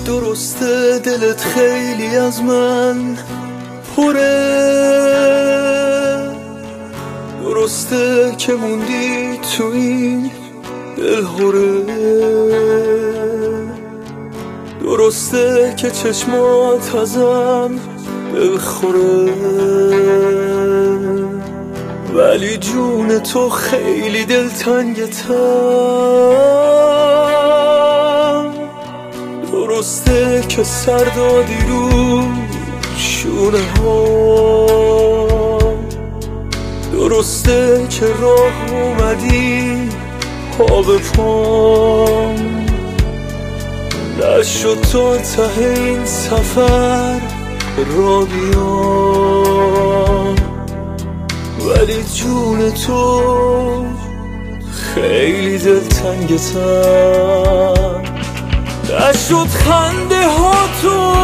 درسته دلت خیلی از من پره، درسته که موندی تو این دلهوره، درسته که چشمات ازم دلخوره، ولی جون تو خیلی دلتنگتم. درسته که سر دادی رو شونه ها، درسته که راه اومدی پا به پام، نشد تا ته این سفر را بیام، ولی جون تو خیلی دلتنگتم. نشد خنده ها تو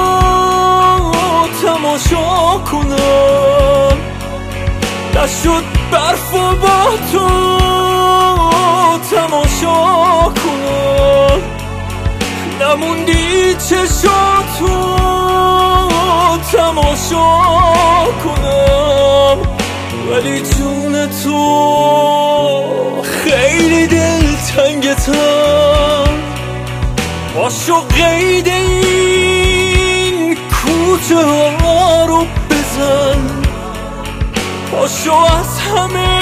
تماشا کنم، نشد برف و با تو تماشا کنم، نموندی چشاتو تماشا کنم، ولی جون تو خیلی دلتنگتم. پاشو قید این کوچه ها رو بزن، پاشو از همه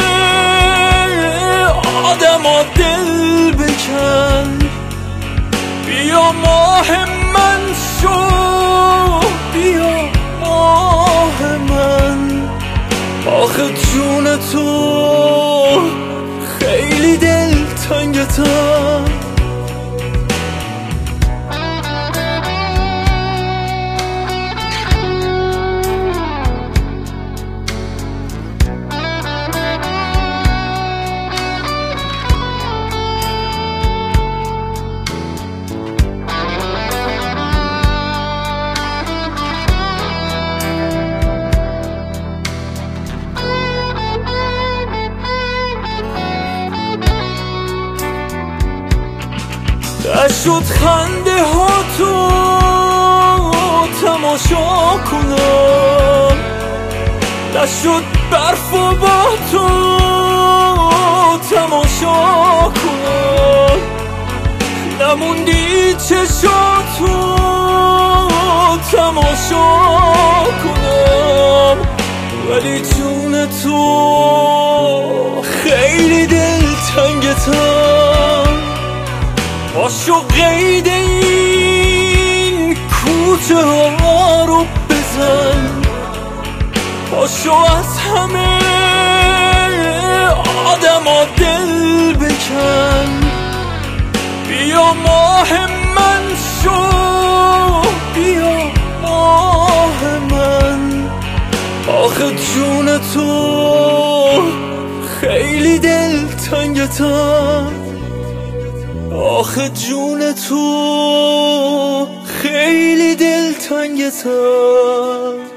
آدما دل بکن، بیا ماه من شو، بیا ماه من. آخه جون تو خیلی دلتنگتم. نشد خنده ها تو تماشا کنم، نشد برف و با تو تماشا کنم، نموندی چشاتو تماشا کنم، ولی جون تو خیلی دلتنگتم. پاشو قید این کوچه ها رو بزن، پاشو از همه آدما دل بکن، بیا ماه من شو، بیا ماه من. آخه جون تو خیلی دلتنگتم. آخه جون تو خیلی دلتنگتم.